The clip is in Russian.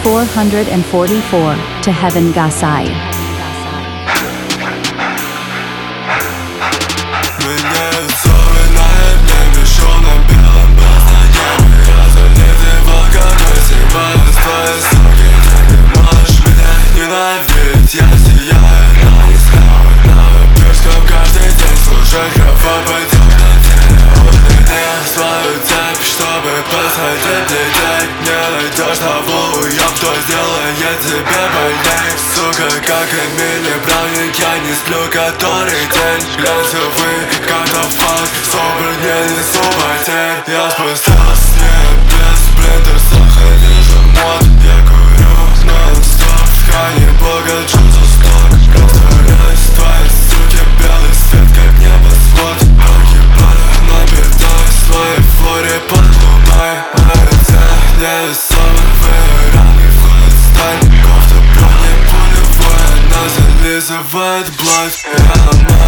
444 to Heaven Gasai. Сделает тебе больней, сука, как Эмили Браун. Я не сплю который день. Глянцевый катафалк, собран не несу потерь. Я спустился с небес, в блинтерсах и вижу мод. Я курю нон-стоп, в ткани пугачу за сток. Растворяюсь в твоей суке, белый свет, как небосвод. Погибаю, напитаюсь в твоей флоре под луной. Невесомый выранный входит сталь. Кофта брони пулевая, она зализывает блядь. Я ломаю